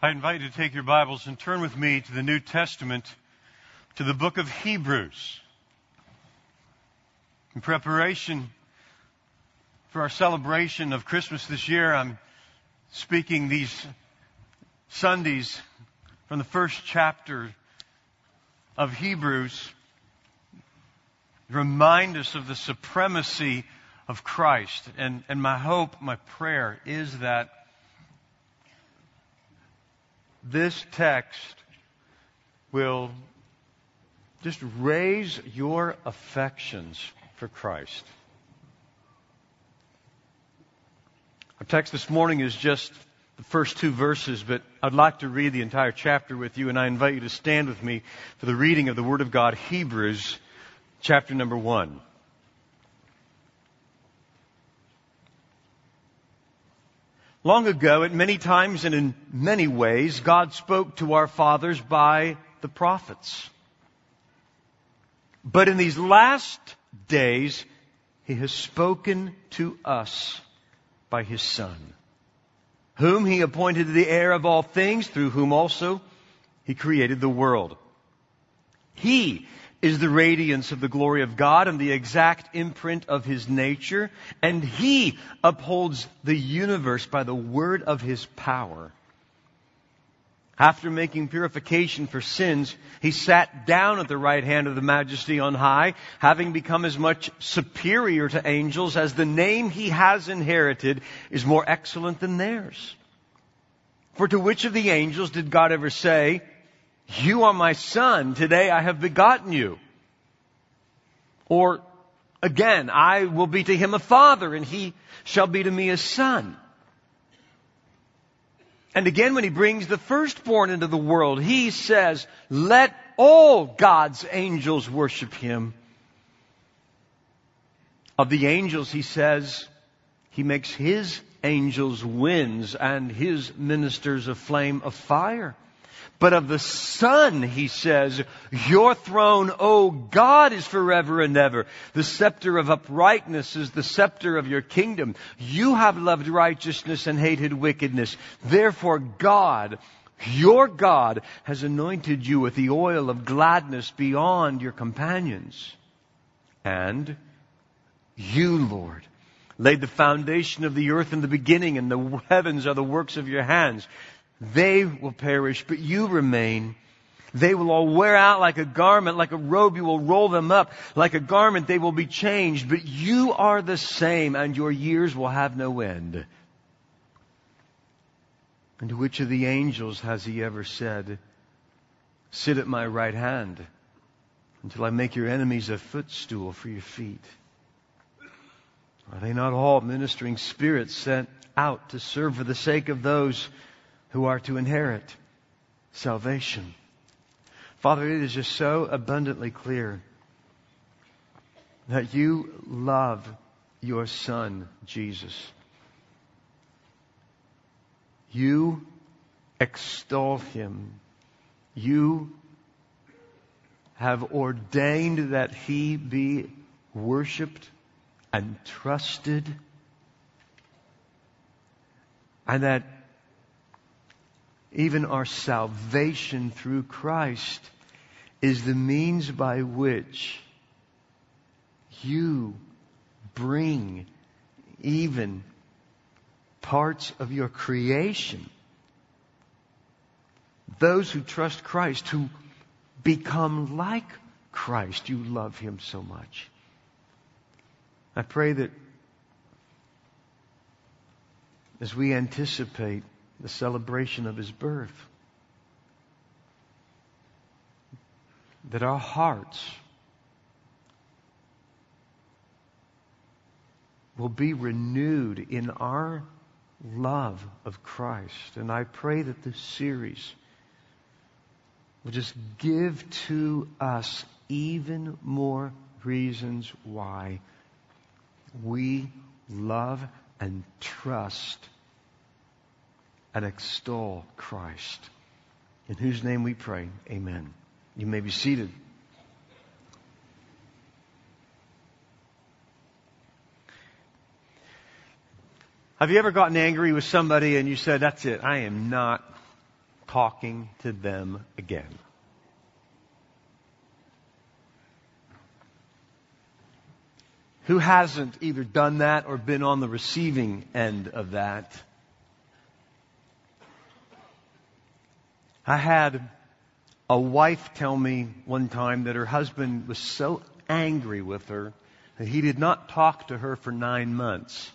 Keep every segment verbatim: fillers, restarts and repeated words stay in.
I invite you to take your Bibles and turn with me to the New Testament, to the book of Hebrews. In preparation for our celebration of Christmas this year, I'm speaking these Sundays from the first chapter of Hebrews. Remind us of the supremacy of Christ. And, and my hope, my prayer is that this text will just raise your affections for Christ. Our text this morning is just the first two verses, but I'd like to read the entire chapter with you, and I invite you to stand with me for the reading of the Word of God, Hebrews chapter number one. Long ago, at many times and in many ways, God spoke to our fathers by the prophets. But in these last days, He has spoken to us by His Son, whom He appointed the heir of all things, through whom also He created the world. He is the radiance of the glory of God and the exact imprint of His nature, and He upholds the universe by the word of His power. After making purification for sins, He sat down at the right hand of the Majesty on high, having become as much superior to angels as the name He has inherited is more excellent than theirs. For to which of the angels did God ever say, "You are my son, today I have begotten you"? Or again, "I will be to him a father, and he shall be to me a son"? And again, when He brings the firstborn into the world, He says, "Let all God's angels worship Him." Of the angels, He says, He makes His angels winds and His ministers a flame of fire. But of the Son, He says, "Your throne, O God, is forever and ever. The scepter of uprightness is the scepter of your kingdom. You have loved righteousness and hated wickedness. Therefore God, your God, has anointed you with the oil of gladness beyond your companions. And you, Lord, laid the foundation of the earth in the beginning, and the heavens are the works of your hands. They will perish, but you remain. They will all wear out like a garment, like a robe you will roll them up. Like a garment they will be changed, but you are the same, and your years will have no end." And to which of the angels has He ever said, "Sit at my right hand until I make your enemies a footstool for your feet"? Are they not all ministering spirits sent out to serve for the sake of those who are to inherit salvation? Father, it is just so abundantly clear that You love Your Son, Jesus. You extol Him. You have ordained that He be worshipped and trusted, and that even our salvation through Christ is the means by which You bring even parts of Your creation, those who trust Christ, who become like Christ. You love Him so much. I pray that as we anticipate the celebration of His birth, that our hearts will be renewed in our love of Christ. And I pray that this series will just give to us even more reasons why we love and trust and extol Christ. In whose name we pray, amen. You may be seated. Have you ever gotten angry with somebody and you said, "That's it, I am not talking to them again. Who hasn't either done that or been on the receiving end of that? I had a wife tell me one time that her husband was so angry with her that he did not talk to her for nine months.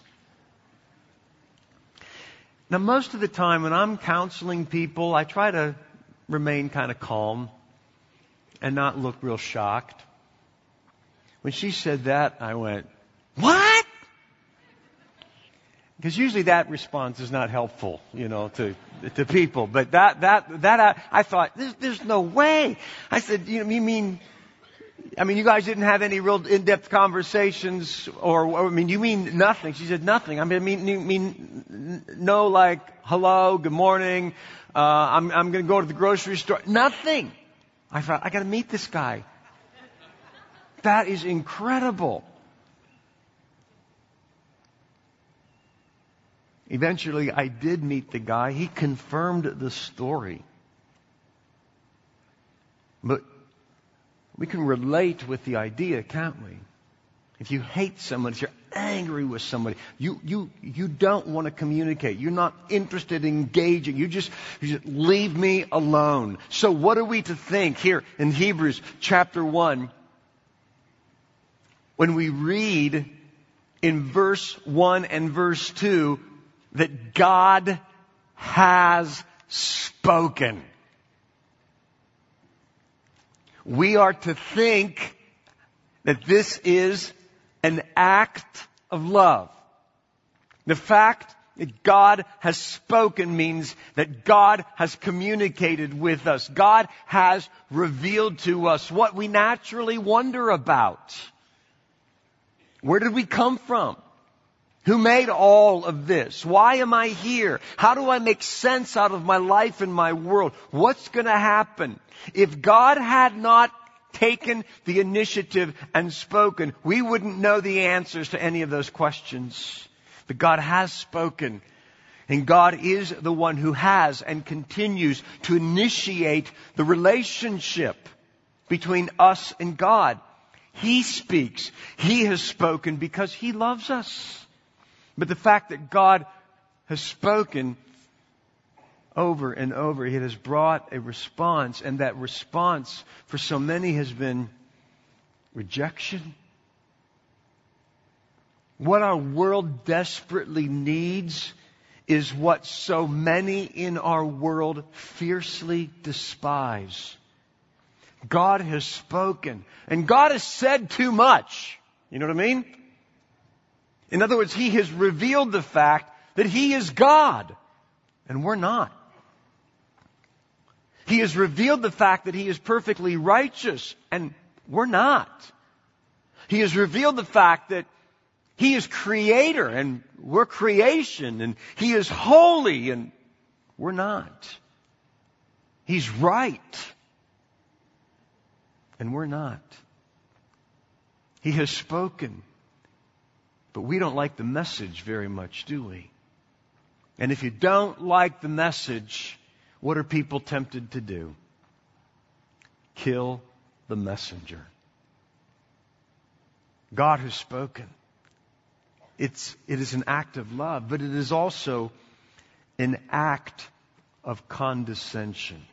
Now, most of the time when I'm counseling people, I try to remain kind of calm and not look real shocked. When she said that, I went, "What?" Because usually that response is not helpful, you know, to to people. But that that that I, I thought, there's, there's no way. I said, you know, you mean, I mean, you guys didn't have any real in-depth conversations, or, or I mean, you mean nothing? She said nothing. I mean, I mean, you mean no, like hello, good morning. Uh, I'm I'm going to go to the grocery store. Nothing. I thought, I got to meet this guy. That is incredible. Eventually, I did meet the guy. He confirmed the story. But we can relate with the idea, can't we? If you hate someone, if you're angry with somebody, you you you don't want to communicate. You're not interested in engaging. You just, you just leave me alone. So what are we to think here in Hebrews chapter one? When we read in verse one and verse two that God has spoken. We are to think that this is an act of love. The fact that God has spoken means that God has communicated with us. God has revealed to us what we naturally wonder about. Where did we come from? Who made all of this? Why am I here? How do I make sense out of my life and my world? What's going to happen? If God had not taken the initiative and spoken, we wouldn't know the answers to any of those questions. But God has spoken. And God is the one who has and continues to initiate the relationship between us and God. He speaks. He has spoken because He loves us. But the fact that God has spoken over and over, it has brought a response. And that response for so many has been rejection. What our world desperately needs is what so many in our world fiercely despise. God has spoken. And God has said too much. You know what I mean? In other words, He has revealed the fact that He is God. And we're not. He has revealed the fact that He is perfectly righteous. And we're not. He has revealed the fact that He is Creator and we're creation. And He is holy and we're not. He's right. And we're not. He has spoken. But we don't like the message very much, do we? And if you don't like the message, what are people tempted to do? Kill the messenger. God has spoken. It's, it is an act of love, but it is also an act of condescension.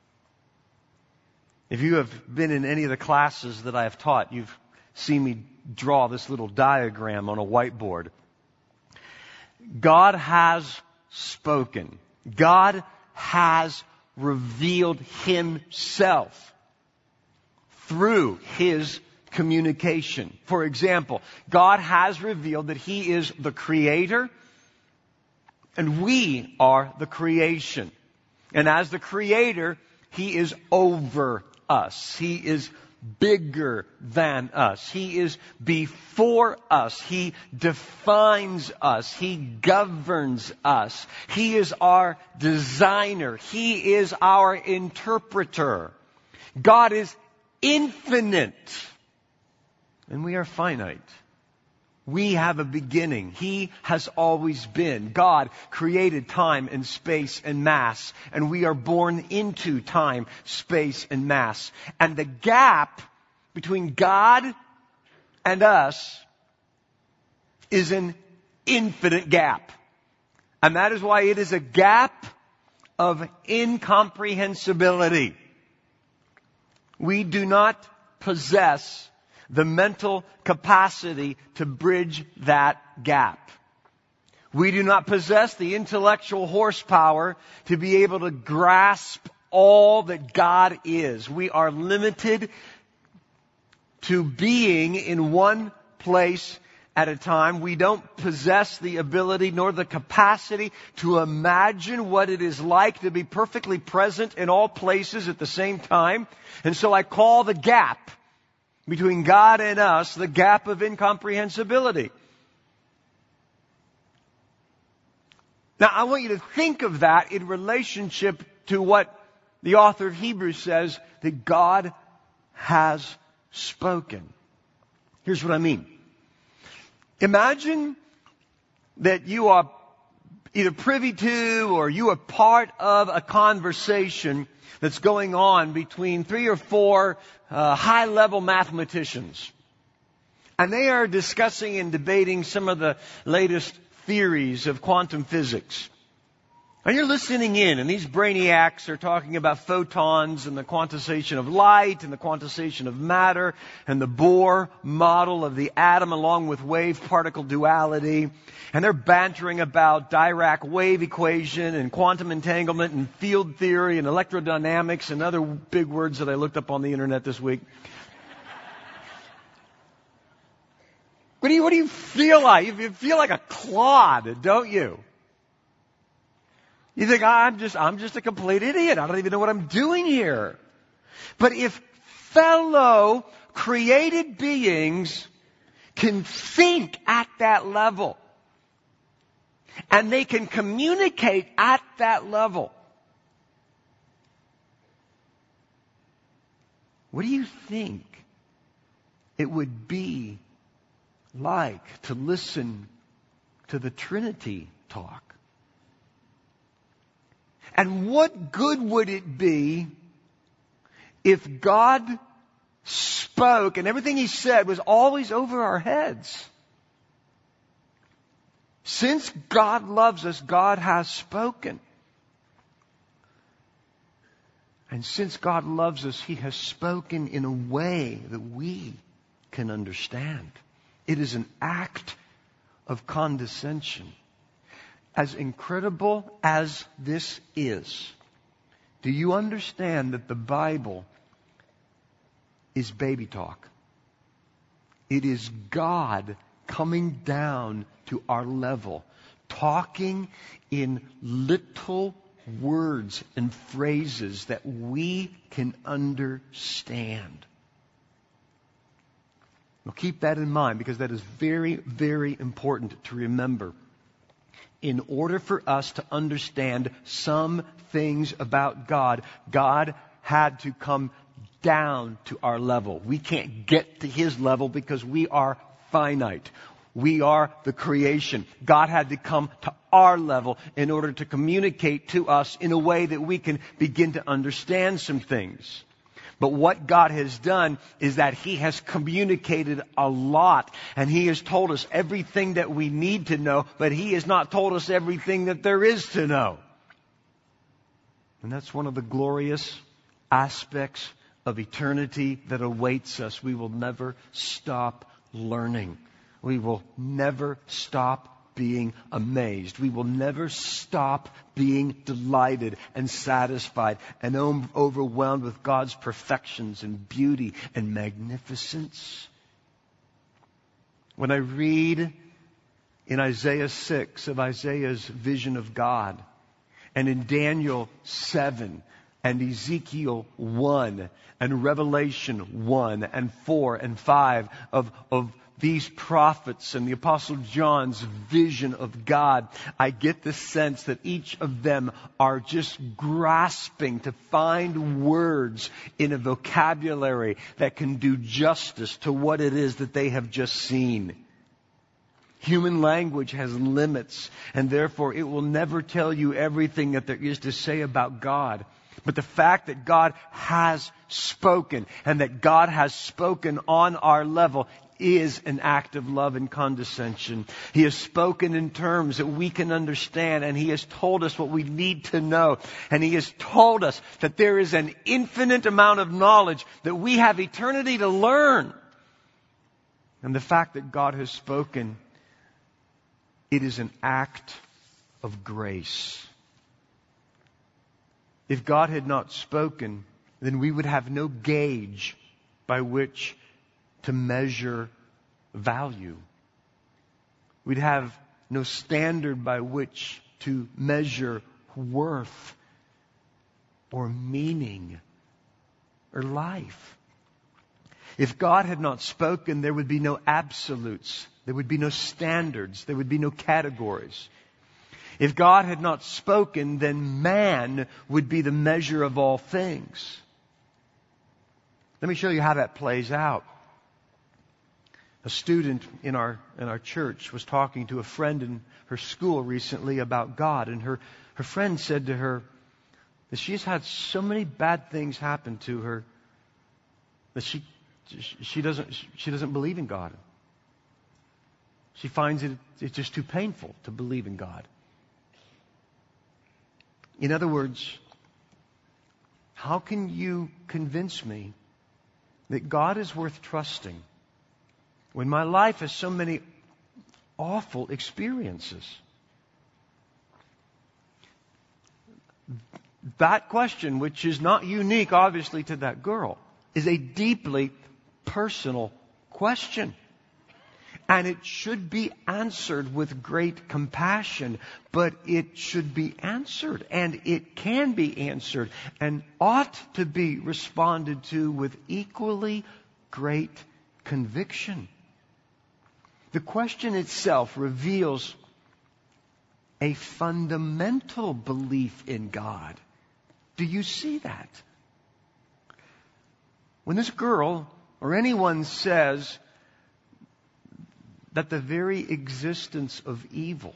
If you have been in any of the classes that I have taught, you've seen me draw this little diagram on a whiteboard. God has spoken. God has revealed Himself through His communication. For example, God has revealed that He is the Creator and we are the creation. And as the Creator, He is over us. He is bigger than us. He is before us. He defines us. He governs us. He is our designer. He is our interpreter. God is infinite. And we are finite. We have a beginning. He has always been. God created time and space and mass, and we are born into time, space, and mass. And the gap between God and us is an infinite gap. And that is why it is a gap of incomprehensibility. We do not possess the mental capacity to bridge that gap. We do not possess the intellectual horsepower to be able to grasp all that God is. We are limited to being in one place at a time. We don't possess the ability nor the capacity to imagine what it is like to be perfectly present in all places at the same time. And so I call the gap between God and us the gap of incomprehensibility. Now, I want you to think of that in relationship to what the author of Hebrews says, that God has spoken. Here's what I mean. Imagine that you are either privy to or you are part of a conversation that's going on between three or four uh, high-level mathematicians. And they are discussing and debating some of the latest theories of quantum physics. And you're listening in, and these brainiacs are talking about photons and the quantization of light and the quantization of matter and the Bohr model of the atom along with wave-particle duality. And they're bantering about Dirac wave equation and quantum entanglement and field theory and electrodynamics and other big words that I looked up on the internet this week. What do you, what do you feel like? You feel like a clod, don't you? You think, I'm just, I'm just a complete idiot. I don't even know what I'm doing here. But if fellow created beings can think at that level, and they can communicate at that level, what do you think it would be like to listen to the Trinity talk? And what good would it be if God spoke and everything He said was always over our heads? Since God loves us, God has spoken. And since God loves us, He has spoken in a way that we can understand. It is an act of condescension. As incredible as this is, do you understand that the Bible is baby talk? It is God coming down to our level, talking in little words and phrases that we can understand. Now keep that in mind, because that is very, very important to remember. In order for us to understand some things about God, God had to come down to our level. We can't get to His level because we are finite. We are the creation. God had to come to our level in order to communicate to us in a way that we can begin to understand some things. But what God has done is that He has communicated a lot, and He has told us everything that we need to know, but He has not told us everything that there is to know. And that's one of the glorious aspects of eternity that awaits us. We will never stop learning. We will never stop being amazed. We will never stop being delighted and satisfied and overwhelmed with God's perfections and beauty and magnificence. When I read in Isaiah six of Isaiah's vision of God, and in Daniel seven and Ezekiel one and Revelation one and four and five of, of these prophets and the Apostle John's vision of God, I get the sense that each of them are just grasping to find words in a vocabulary that can do justice to what it is that they have just seen. Human language has limits, and therefore it will never tell you everything that there is to say about God. But the fact that God has spoken, and that God has spoken on our level, is an act of love and condescension. He has spoken in terms that we can understand, and He has told us what we need to know. And He has told us that there is an infinite amount of knowledge that we have eternity to learn. And the fact that God has spoken, it is an act of grace. If God had not spoken, then we would have no gauge by which to measure value. We'd have no standard by which to measure worth or meaning or life. If God had not spoken, there would be no absolutes. There would be no standards. There would be no categories. If God had not spoken, then man would be the measure of all things. Let me show you how that plays out. A student in our in our church was talking to a friend in her school recently about God, and her, her friend said to her that she's had so many bad things happen to her that she she doesn't she doesn't believe in God. She finds it it's just too painful to believe in God. In other words, how can you convince me that God is worth trusting when my life has so many awful experiences? That question, which is not unique, obviously, to that girl, is a deeply personal question. And it should be answered with great compassion, but it should be answered, and it can be answered, and ought to be responded to with equally great conviction. The question itself reveals a fundamental belief in God. Do you see that? When this girl or anyone says that the very existence of evil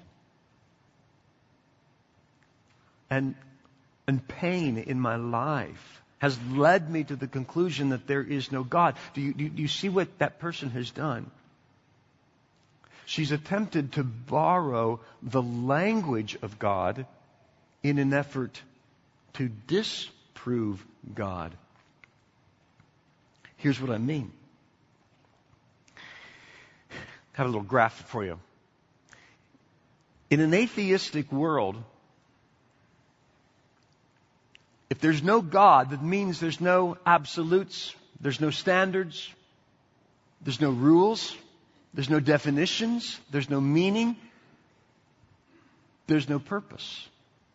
and, and pain in my life has led me to the conclusion that there is no God, do you, do you see what that person has done? She's attempted to borrow the language of God in an effort to disprove God. Here's what I mean. I have a little graph for you. In an atheistic world, if there's no God, that means there's no absolutes, there's no standards, there's no rules, there's no definitions, there's no meaning, there's no purpose.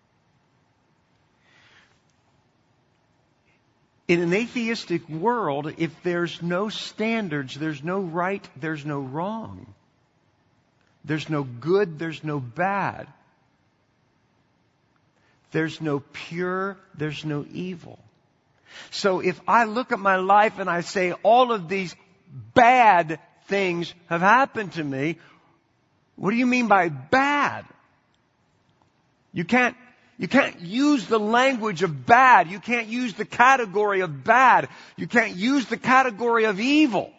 In an atheistic world, if there's no standards, there's no right, there's no wrong. There's no good, there's no bad. There's no pure, there's no evil. So if I look at my life and I say all of these bad things have happened to me, what do you mean by bad? You can't You can't use the language of bad. You can't use the category of bad. You can't use the category of evil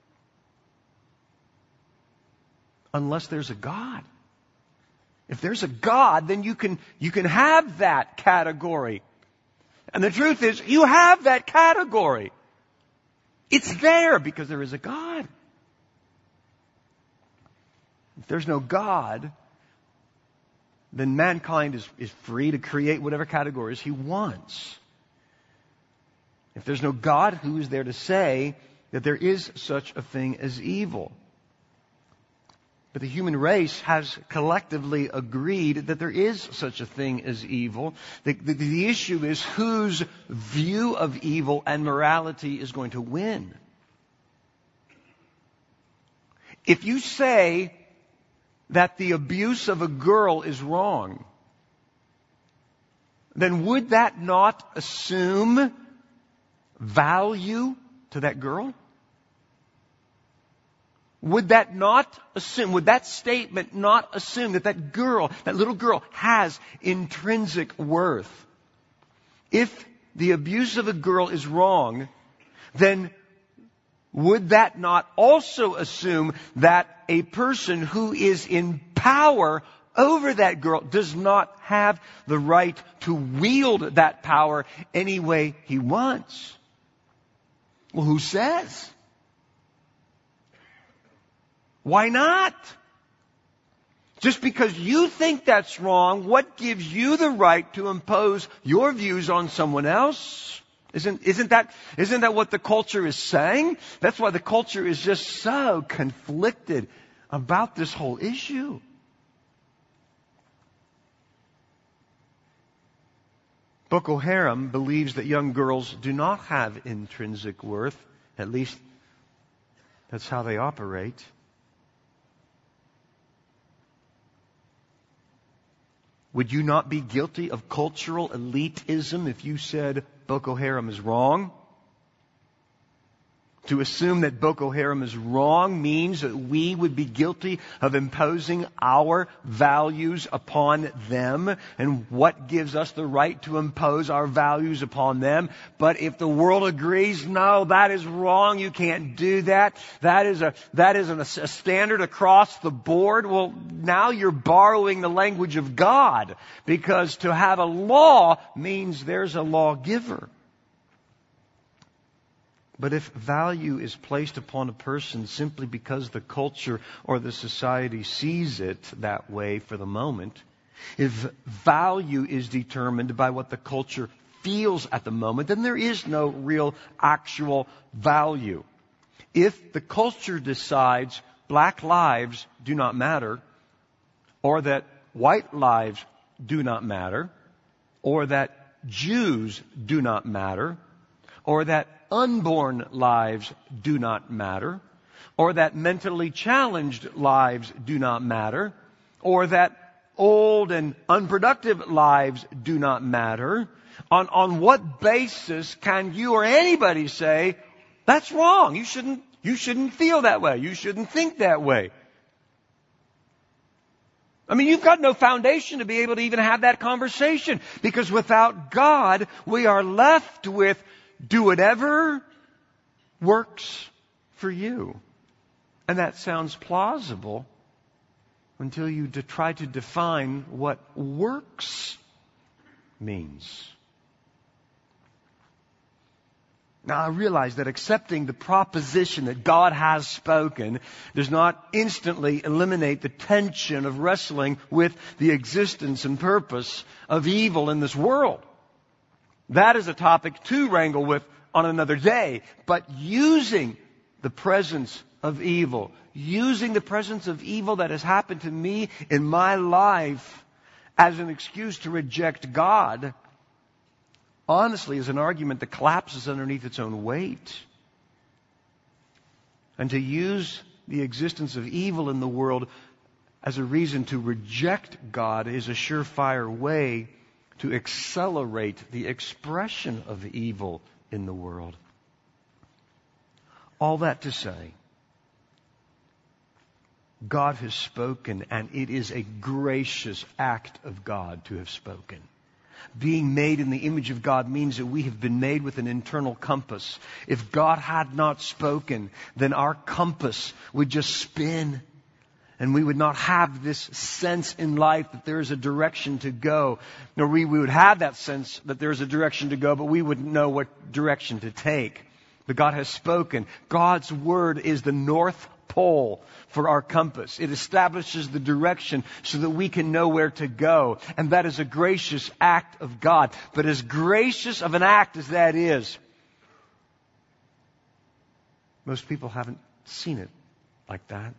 unless there's a God. If there's a God, then you can, you can have that category. And the truth is, you have that category. It's there because there is a God. If there's no God, then mankind is, is free to create whatever categories he wants. If there's no God, who is there to say that there is such a thing as evil? But the human race has collectively agreed that there is such a thing as evil. The, the, the issue is whose view of evil and morality is going to win. If you say that the abuse of a girl is wrong, then would that not assume value to that girl? would that not assume, would that statement not assume that that girl, that little girl, has intrinsic worth? If the abuse of a girl is wrong, then would that not also assume that a person who is in power over that girl does not have the right to wield that power any way he wants? Well, who says? Why not? Just because you think that's wrong, what gives you the right to impose your views on someone else? Isn't, isn't that, isn't that what the culture is saying? That's why the culture is just so conflicted about this whole issue. Boko Haram believes that young girls do not have intrinsic worth. At least that's how they operate. Would you not be guilty of cultural elitism if you said Boko Haram is wrong? To assume that Boko Haram is wrong means that we would be guilty of imposing our values upon them. And what gives us the right to impose our values upon them? But if the world agrees, no, that is wrong, you can't do that, that is a, that is a, a standard across the board, well, now you're borrowing the language of God. Because to have a law means there's a lawgiver. But if value is placed upon a person simply because the culture or the society sees it that way for the moment, if value is determined by what the culture feels at the moment, then there is no real actual value. If the culture decides black lives do not matter, or that white lives do not matter, or that Jews do not matter, or that unborn lives do not matter, or that mentally challenged lives do not matter, or that old and unproductive lives do not matter, on, on what basis can you or anybody say, that's wrong, you shouldn't, you shouldn't feel that way, you shouldn't think that way? I mean, you've got no foundation to be able to even have that conversation, because without God, we are left with do whatever works for you. And that sounds plausible until you de- try to define what works means. Now, I realize that accepting the proposition that God has spoken does not instantly eliminate the tension of wrestling with the existence and purpose of evil in this world. That is a topic to wrangle with on another day. But using the presence of evil, using the presence of evil that has happened to me in my life as an excuse to reject God, honestly is an argument that collapses underneath its own weight. And to use the existence of evil in the world as a reason to reject God is a surefire way to accelerate the expression of evil in the world. All that to say, God has spoken, and it is a gracious act of God to have spoken. Being made in the image of God means that we have been made with an internal compass. If God had not spoken, then our compass would just spin. And we would not have this sense in life that there is a direction to go. Nor we, we would have that sense that there is a direction to go, but we wouldn't know what direction to take. But God has spoken. God's Word is the North Pole for our compass. It establishes the direction so that we can know where to go. And that is a gracious act of God. But as gracious of an act as that is, most people haven't seen it like that.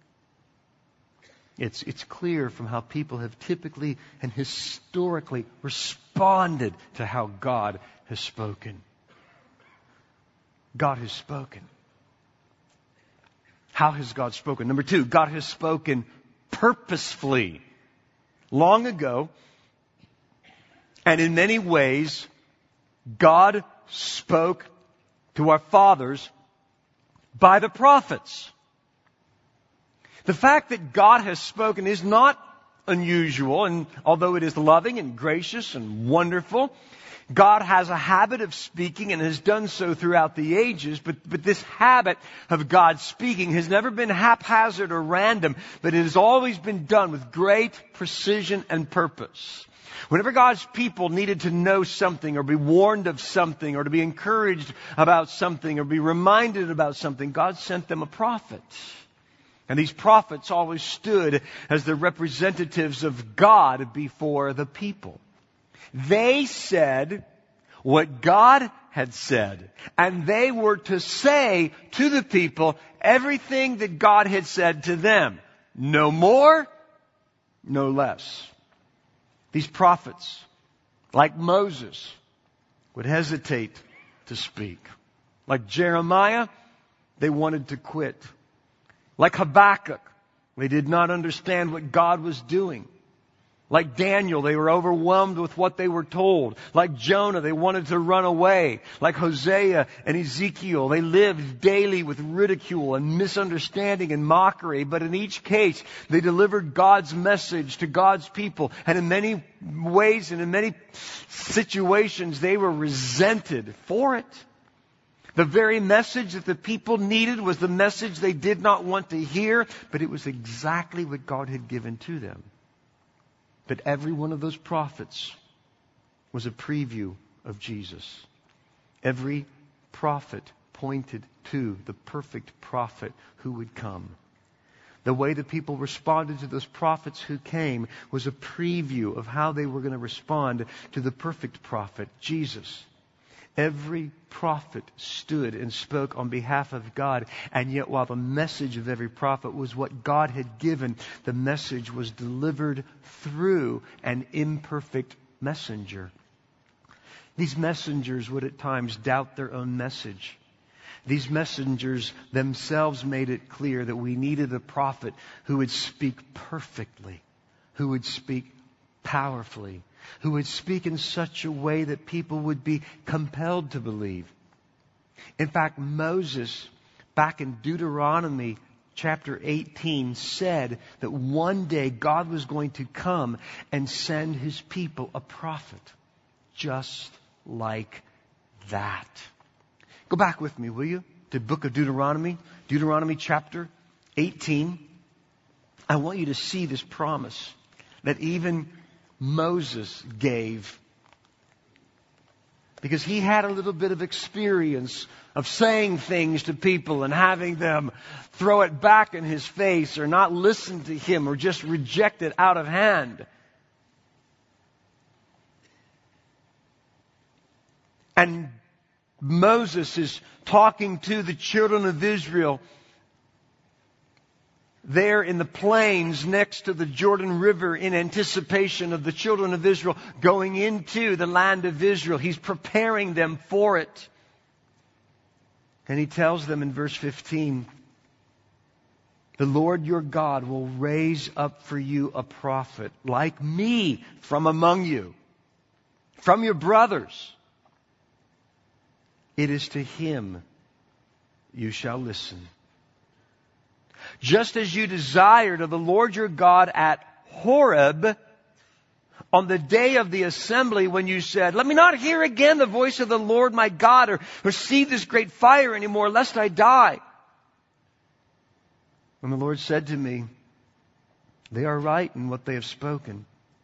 It's, it's clear from how people have typically and historically responded to how God has spoken. God has spoken. How has God spoken? Number two, God has spoken purposefully. Long ago, and in many ways, God spoke to our fathers by the prophets. The fact that God has spoken is not unusual, and although it is loving and gracious and wonderful, God has a habit of speaking and has done so throughout the ages, but, but this habit of God speaking has never been haphazard or random, but it has always been done with great precision and purpose. Whenever God's people needed to know something or be warned of something or to be encouraged about something or be reminded about something, God sent them a prophet. And these prophets always stood as the representatives of God before the people. They said what God had said, and they were to say to the people everything that God had said to them. No more, no less. These prophets, like Moses, would hesitate to speak. Like Jeremiah, they wanted to quit. Like Habakkuk, they did not understand what God was doing. Like Daniel, they were overwhelmed with what they were told. Like Jonah, they wanted to run away. Like Hosea and Ezekiel, they lived daily with ridicule and misunderstanding and mockery. But in each case, they delivered God's message to God's people. And in many ways and in many situations, they were resented for it. The very message that the people needed was the message they did not want to hear, but it was exactly what God had given to them. But every one of those prophets was a preview of Jesus. Every prophet pointed to the perfect prophet who would come. The way the people responded to those prophets who came was a preview of how they were going to respond to the perfect prophet, Jesus. Every prophet stood and spoke on behalf of God, and yet while the message of every prophet was what God had given, the message was delivered through an imperfect messenger. These messengers would at times doubt their own message. These messengers themselves made it clear that we needed a prophet who would speak perfectly, who would speak powerfully, who would speak in such a way that people would be compelled to believe. In fact, Moses, back in Deuteronomy chapter eighteen, said that one day God was going to come and send His people a prophet just like that. Go back with me, will you, to the book of Deuteronomy, Deuteronomy chapter eighteen. I want you to see this promise that even Moses gave, because he had a little bit of experience of saying things to people and having them throw it back in his face or not listen to him or just reject it out of hand. And Moses is talking to the children of Israel there in the plains next to the Jordan River in anticipation of the children of Israel going into the land of Israel. He's preparing them for it. And he tells them in verse fifteen, the Lord your God will raise up for you a prophet like me from among you, from your brothers. It is to him you shall listen. Just as you desired of the Lord your God at Horeb on the day of the assembly when you said, let me not hear again the voice of the Lord my God or, or see this great fire anymore, lest I die. And the Lord said to me, they are right in what they have spoken.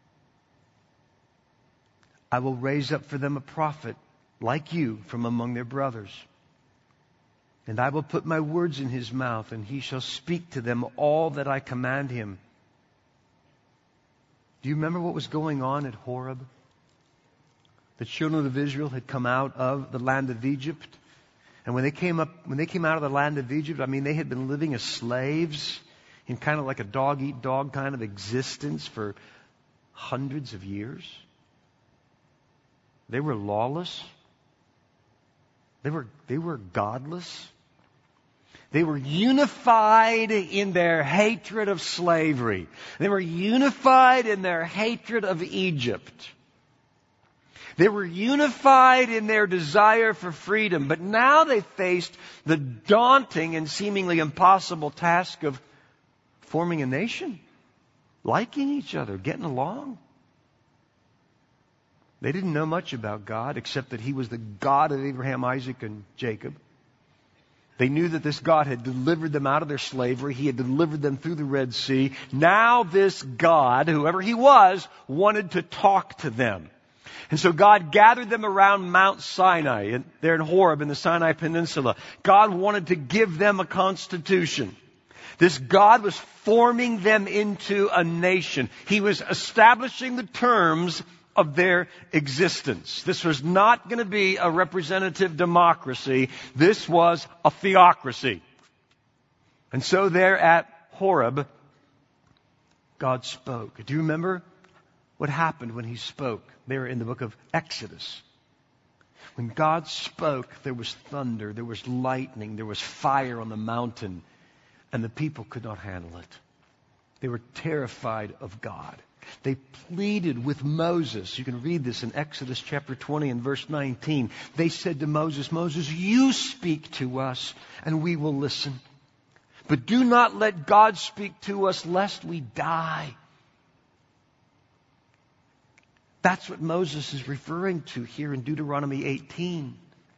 I will raise up for them a prophet like you from among their brothers. And I will put my words in his mouth, and he shall speak to them all that I command him. Do you remember what was going on at Horeb? The children of Israel had come out of the land of Egypt. And when they came up, when they came out of the land of Egypt, I mean, they had been living as slaves in kind of like a dog-eat-dog kind of existence for hundreds of years. They were lawless. They were, they were godless. They were unified in their hatred of slavery. They were unified in their hatred of Egypt. They were unified in their desire for freedom. But now they faced the daunting and seemingly impossible task of forming a nation, liking each other, getting along. They didn't know much about God except that He was the God of Abraham, Isaac, and Jacob. They knew that this God had delivered them out of their slavery. He had delivered them through the Red Sea. Now this God, whoever He was, wanted to talk to them. And so God gathered them around Mount Sinai, there in Horeb in the Sinai Peninsula. God wanted to give them a constitution. This God was forming them into a nation. He was establishing the terms of their existence. This was not going to be a representative democracy. This was a theocracy. And so there at Horeb, God spoke. Do you remember what happened when He spoke? There in the book of Exodus. When God spoke, there was thunder, there was lightning, there was fire on the mountain, and the people could not handle it. They were terrified of God. They pleaded with Moses. You can read this in Exodus chapter twenty and verse nineteen. They said to Moses, Moses, you speak to us and we will listen. But do not let God speak to us lest we die. That's what Moses is referring to here in Deuteronomy eighteen.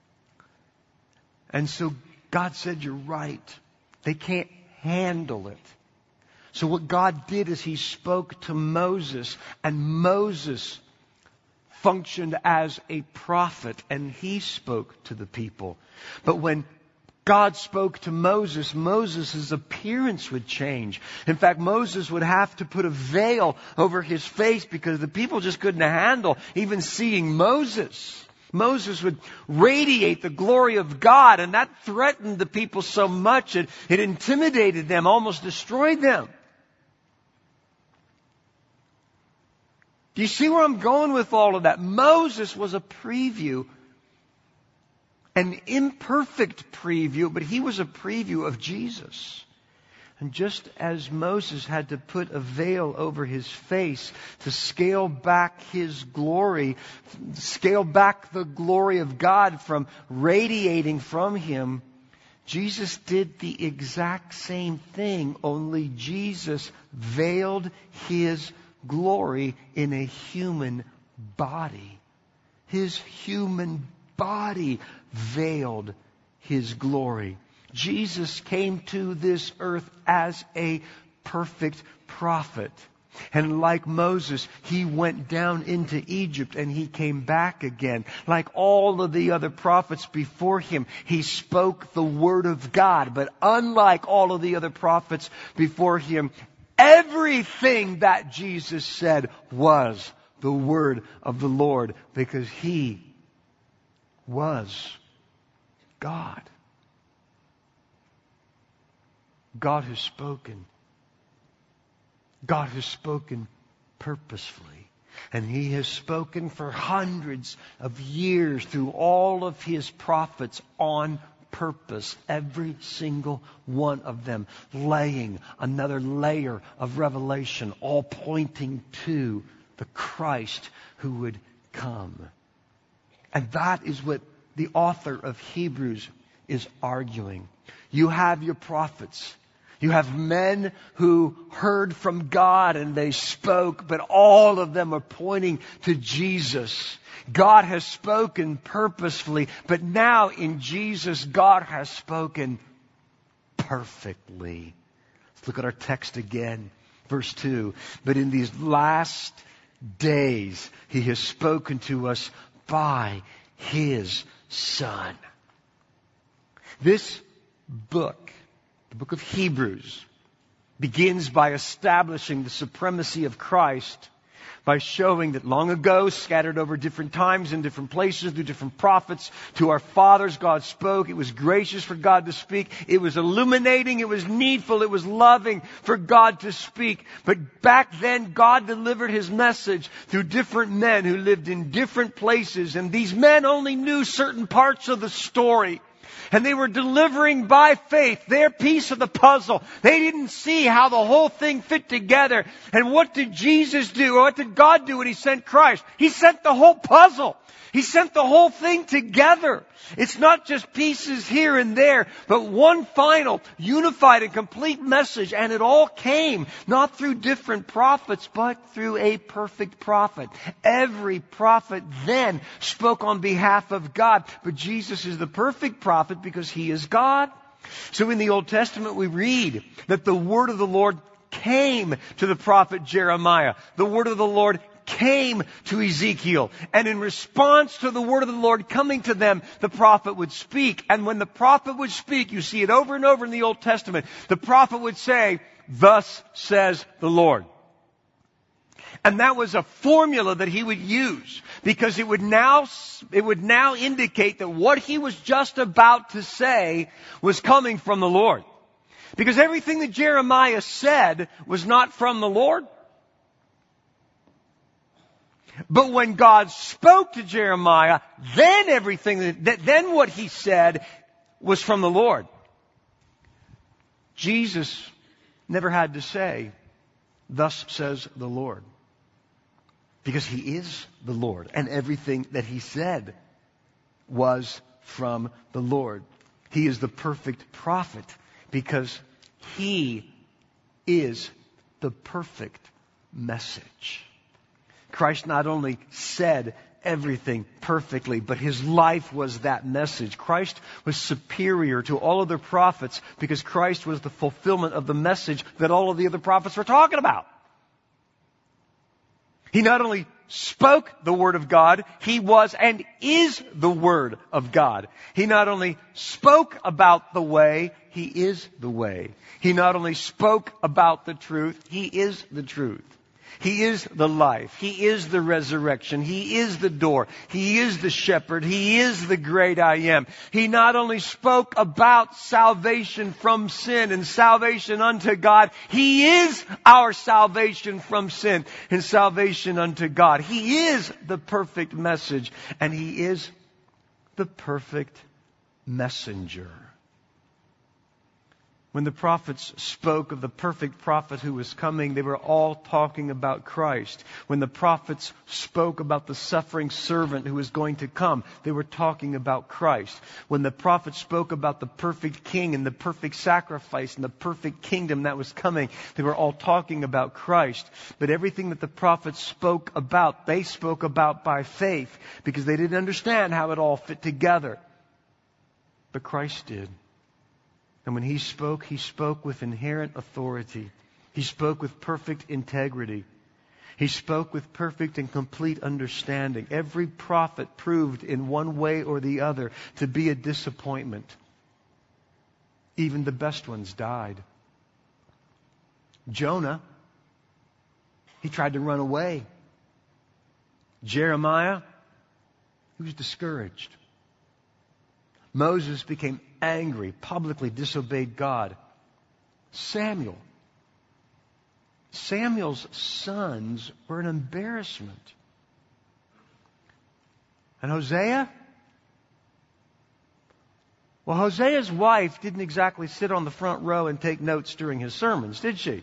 And so God said, you're right. They can't handle it. So what God did is He spoke to Moses, and Moses functioned as a prophet, and he spoke to the people. But when God spoke to Moses, Moses' appearance would change. In fact, Moses would have to put a veil over his face because the people just couldn't handle even seeing Moses. Moses would radiate the glory of God, and that threatened the people so much it, it intimidated them, almost destroyed them. Do you see where I'm going with all of that? Moses was a preview, an imperfect preview, but he was a preview of Jesus. And just as Moses had to put a veil over his face to scale back his glory, scale back the glory of God from radiating from him, Jesus did the exact same thing, only Jesus veiled His glory in a human body. His human body veiled His glory. Jesus came to this earth as a perfect prophet. And like Moses, He went down into Egypt and He came back again. Like all of the other prophets before Him, He spoke the Word of God. But unlike all of the other prophets before Him, everything that Jesus said was the Word of the Lord, because He was God. God has spoken. God has spoken purposefully. And He has spoken for hundreds of years through all of His prophets on purpose. Every single one of them laying another layer of revelation, all pointing to the Christ who would come. And that is what the author of Hebrews is arguing. You have your prophets. You have men who heard from God and they spoke, but all of them are pointing to Jesus. God has spoken purposefully, but now in Jesus, God has spoken perfectly. Let's look at our text again. Verse two. But in these last days, He has spoken to us by His Son. This book, the book of Hebrews, begins by establishing the supremacy of Christ, by showing that long ago, scattered over different times and different places through different prophets, to our fathers God spoke. It was gracious for God to speak. It was illuminating. It was needful. It was loving for God to speak. But back then, God delivered His message through different men who lived in different places. And these men only knew certain parts of the story. And they were delivering by faith their piece of the puzzle. They didn't see how the whole thing fit together. And what did Jesus do? Or what did God do when He sent Christ? He sent the whole puzzle. He sent the whole thing together. It's not just pieces here and there, but one final, unified and complete message. And it all came not through different prophets, but through a perfect prophet. Every prophet then spoke on behalf of God. But Jesus is the perfect prophet because He is God. So in the Old Testament we read that the word of the Lord came to the prophet Jeremiah. The word of the Lord came to Ezekiel. And in response to the word of the Lord coming to them, the prophet would speak. And when the prophet would speak, you see it over and over in the Old Testament, the prophet would say, "Thus says the Lord." And that was a formula that he would use, because it would now, it would now indicate that what he was just about to say was coming from the Lord. Because everything that Jeremiah said was not from the Lord. But when God spoke to Jeremiah, then everything, that, then what He said was from the Lord. Jesus never had to say, "Thus says the Lord," because He is the Lord, and everything that He said was from the Lord. He is the perfect prophet because He is the perfect message. Christ not only said everything perfectly, but His life was that message. Christ was superior to all other prophets because Christ was the fulfillment of the message that all of the other prophets were talking about. He not only spoke the Word of God, He was and is the Word of God. He not only spoke about the way, He is the way. He not only spoke about the truth, He is the truth. He is the life. He is the resurrection. He is the door. He is the shepherd. He is the great I am. He not only spoke about salvation from sin and salvation unto God, He is our salvation from sin and salvation unto God. He is the perfect message, and He is the perfect messenger. When the prophets spoke of the perfect prophet who was coming, they were all talking about Christ. When the prophets spoke about the suffering servant who was going to come, they were talking about Christ. When the prophets spoke about the perfect king and the perfect sacrifice and the perfect kingdom that was coming, they were all talking about Christ. But everything that the prophets spoke about, they spoke about by faith, because they didn't understand how it all fit together. But Christ did. And when He spoke, He spoke with inherent authority. He spoke with perfect integrity. He spoke with perfect and complete understanding. Every prophet proved in one way or the other to be a disappointment. Even the best ones died. Jonah, he tried to run away. Jeremiah, he was discouraged. Moses became angry, publicly disobeyed God. Samuel. Samuel's sons were an embarrassment. And Hosea? Well, Hosea's wife didn't exactly sit on the front row and take notes during his sermons, did she?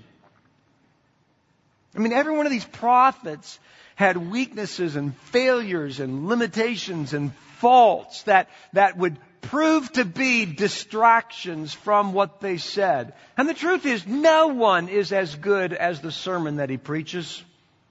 I mean, every one of these prophets had weaknesses and failures and limitations and faults that, that would prove to be distractions from what they said. And the truth is, no one is as good as the sermon that he preaches,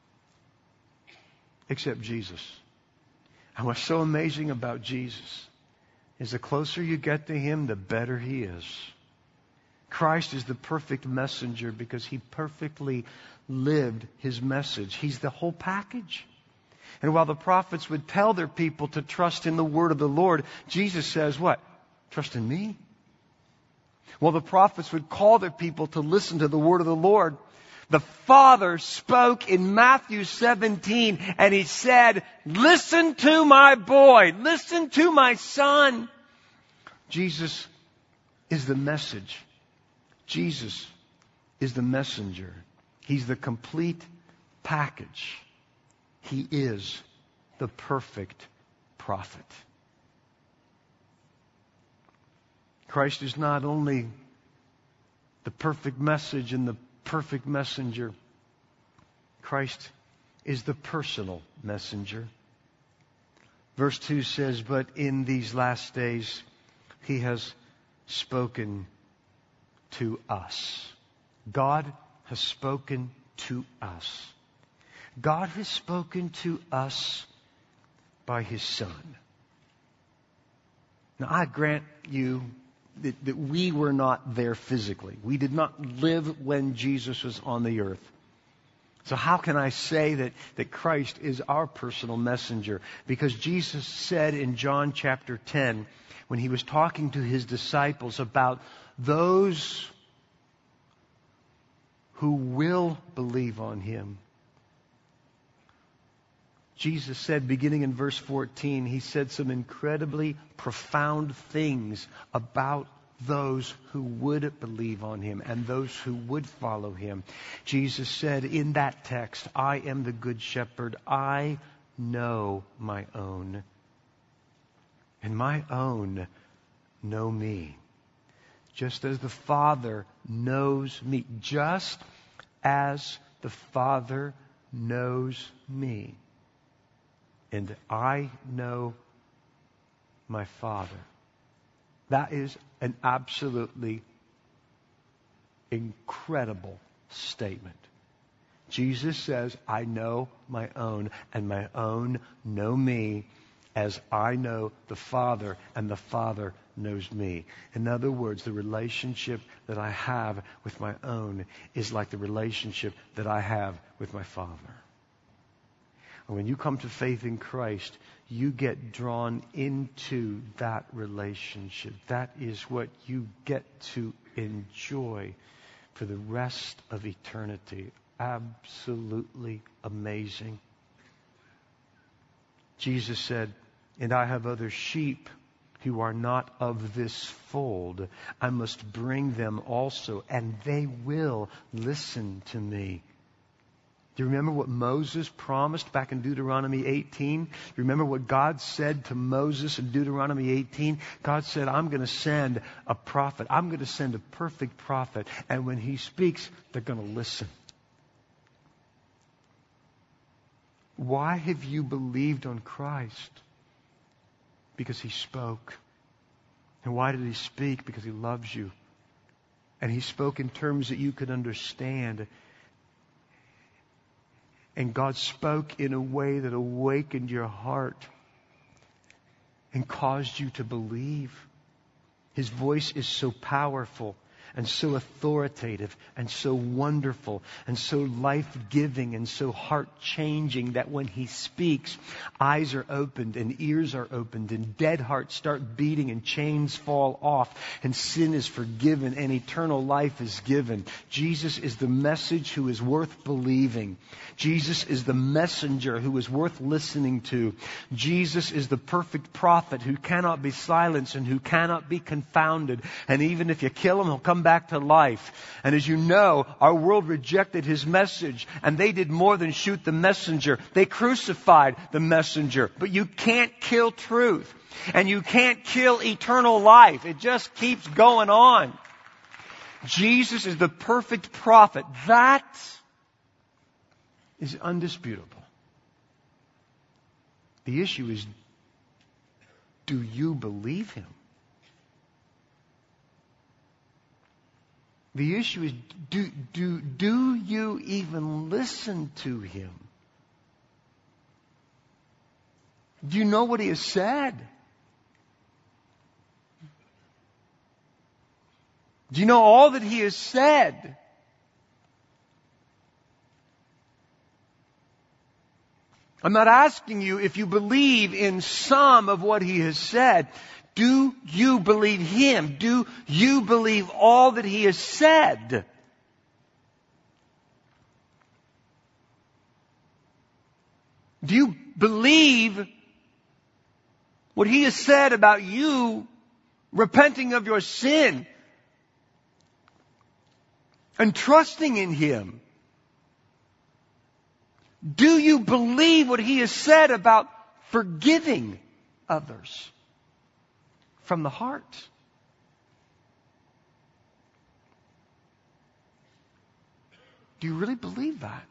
except Jesus. And what's so amazing about Jesus is the closer you get to Him, the better He is. Christ is the perfect messenger because He perfectly lived His message. He's the whole package. And while the prophets would tell their people to trust in the word of the Lord, Jesus says what? Trust in me. While the prophets would call their people to listen to the word of the Lord, the Father spoke in Matthew seventeen, and He said, "Listen to my boy. Listen to my son." Jesus is the message. Jesus is the messenger. He's the complete package. He is the perfect prophet. Christ is not only the perfect message and the perfect messenger. Christ is the personal messenger. Verse two says, but in these last days He has spoken to us. God has spoken to us. God has spoken to us by His Son. Now, I grant you that, that we were not there physically. We did not live when Jesus was on the earth. So how can I say that, that Christ is our personal messenger? Because Jesus said in John chapter ten, when He was talking to His disciples about those who will believe on Him, Jesus said, beginning in verse fourteen, He said some incredibly profound things about those who would believe on Him and those who would follow Him. Jesus said in that text, I am the good shepherd. I know my own, and my own know me. Just as the Father knows me. Just as the Father knows me. And I know my Father. That is an absolutely incredible statement. Jesus says, I know my own, and my own know me as I know the Father, and the Father knows me. In other words, the relationship that I have with my own is like the relationship that I have with my Father. When you come to faith in Christ, you get drawn into that relationship. That is what you get to enjoy for the rest of eternity. Absolutely amazing. Jesus said, and I have other sheep who are not of this fold. I must bring them also, and they will listen to me. Do you remember what Moses promised back in Deuteronomy eighteen? Do you remember what God said to Moses in Deuteronomy eighteen? God said, I'm going to send a prophet. I'm going to send a perfect prophet. And when he speaks, they're going to listen. Why have you believed on Christ? Because He spoke. And why did He speak? Because He loves you. And He spoke in terms that you could understand. And God spoke in a way that awakened your heart and caused you to believe. His voice is so powerful and so authoritative and so wonderful and so life-giving and so heart-changing that when He speaks, eyes are opened and ears are opened and dead hearts start beating and chains fall off and sin is forgiven and eternal life is given. Jesus is the message who is worth believing. Jesus is the messenger who is worth listening to. Jesus is the perfect prophet who cannot be silenced and who cannot be confounded. And even if you kill Him, He'll come back to life. And as you know, our world rejected His message, and they did more than shoot the messenger. They crucified the messenger. But you can't kill truth, and you can't kill eternal life. It just keeps going on. Jesus is the perfect prophet. That is undisputable. The issue is, do you believe Him? The issue is, do, do, do you even listen to Him? Do you know what He has said? Do you know all that He has said? I'm not asking you if you believe in some of what He has said. Do you believe Him? Do you believe all that He has said? Do you believe what He has said about you repenting of your sin and trusting in Him? Do you believe what He has said about forgiving others from the heart? Do you really believe that?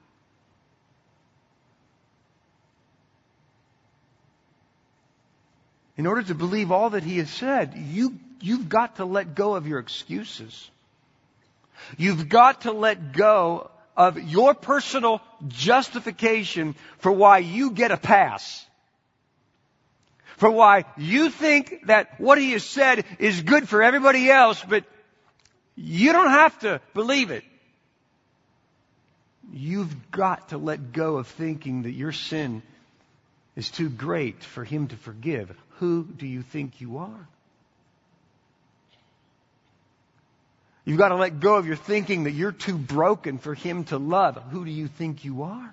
In order to believe all that He has said, you, you've got to let go of your excuses. You've got to let go of your personal justification for why you get a pass. For why you think that what He has said is good for everybody else, but you don't have to believe it. You've got to let go of thinking that your sin is too great for Him to forgive. Who do you think you are? You've got to let go of your thinking that you're too broken for Him to love. Who do you think you are?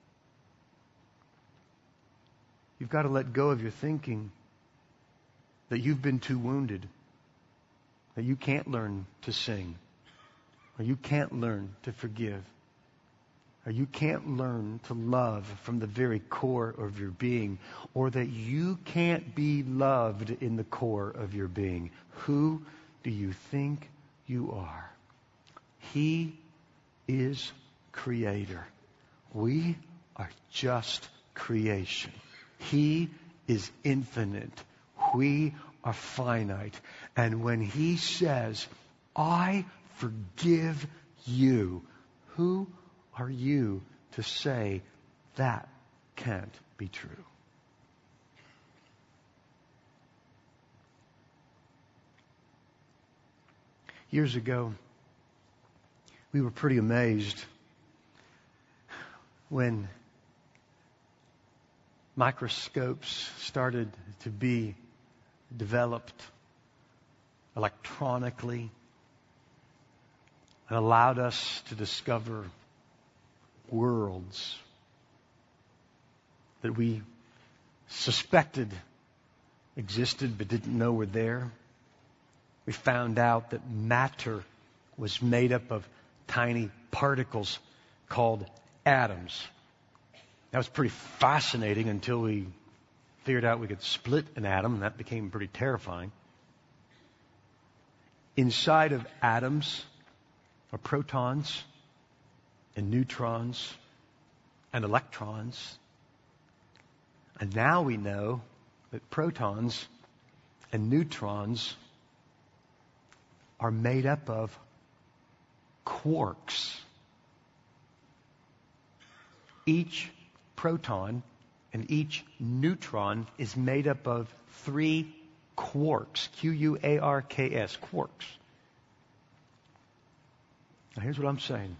You've got to let go of your thinking that you've been too wounded, that you can't learn to sing, or you can't learn to forgive, or you can't learn to love from the very core of your being, or that you can't be loved in the core of your being. Who do you think you are? He is Creator. We are just creation. He is infinite. We are finite. And when He says, I forgive you, who are you to say that can't be true? Years ago, we were pretty amazed when microscopes started to be developed electronically and allowed us to discover worlds that we suspected existed but didn't know were there. We found out that matter was made up of tiny particles called atoms. That was pretty fascinating until we figured out we could split an atom, and that became pretty terrifying. Inside of atoms are protons and neutrons and electrons. And now we know that protons and neutrons are made up of quarks. Each proton and each neutron is made up of three quarks. Q U A R K S, quarks. Now here's what I'm saying.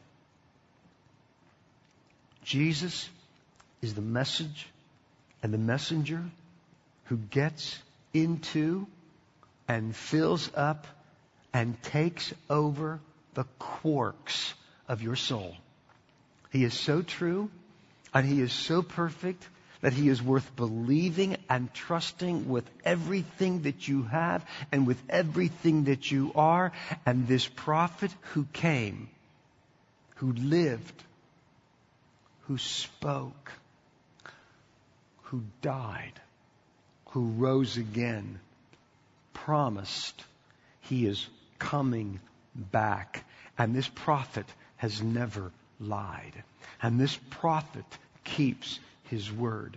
Jesus is the message and the messenger who gets into and fills up and takes over the quarks of your soul. He is so true and He is so perfect that He is worth believing and trusting with everything that you have and with everything that you are. And this prophet who came, who lived, who spoke, who died, who rose again, promised He is coming back. And this prophet has never lied. And this prophet keeps His word.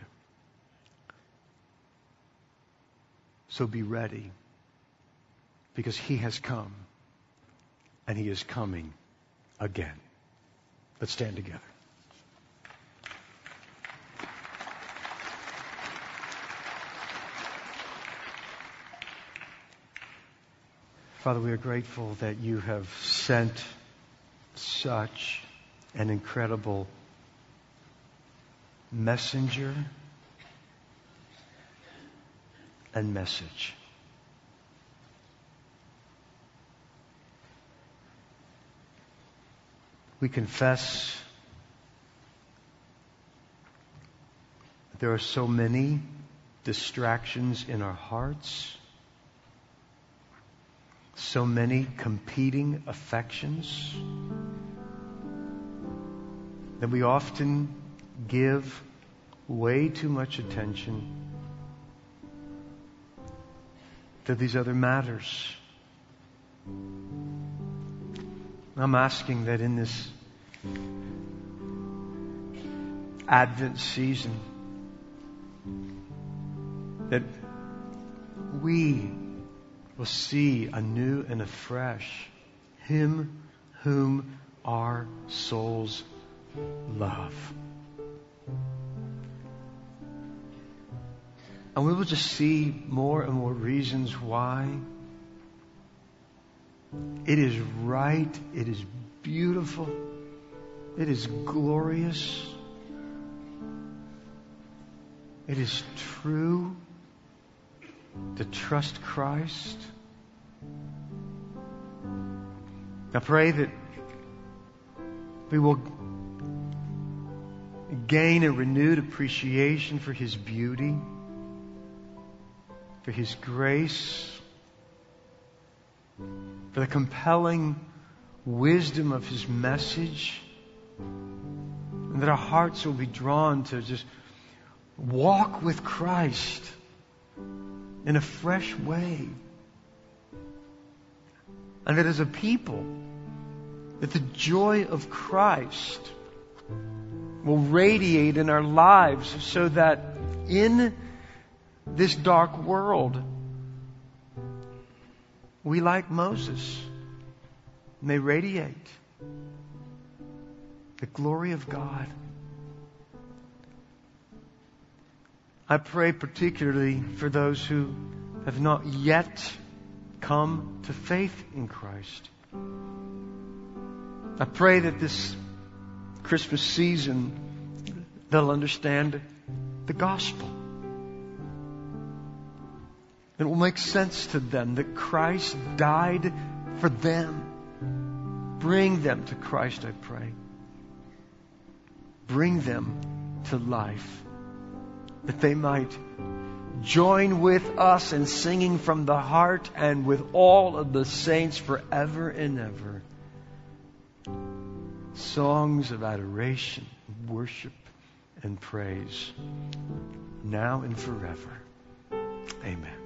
So be ready, because He has come and He is coming again. Let's stand together. Father, we are grateful that You have sent such an incredible messenger and message. We confess that there are so many distractions in our hearts, so many competing affections, that we often give way too much attention to these other matters. I'm asking that in this Advent season, that we will see anew and afresh Him whom our souls love. And we will just see more and more reasons why it is right, it is beautiful, it is glorious, it is true to trust Christ. I pray that we will gain a renewed appreciation for His beauty, for His grace, for the compelling wisdom of His message, and that our hearts will be drawn to just walk with Christ in a fresh way. And that as a people, that the joy of Christ will radiate in our lives, so that in this dark world, we, like Moses, may radiate the glory of God. I pray particularly for those who have not yet come to faith in Christ. I pray that this Christmas season they'll understand the gospel. It will make sense to them that Christ died for them. Bring them to Christ, I pray. Bring them to life, that they might join with us in singing from the heart and with all of the saints forever and ever songs of adoration, worship, and praise, now and forever. Amen.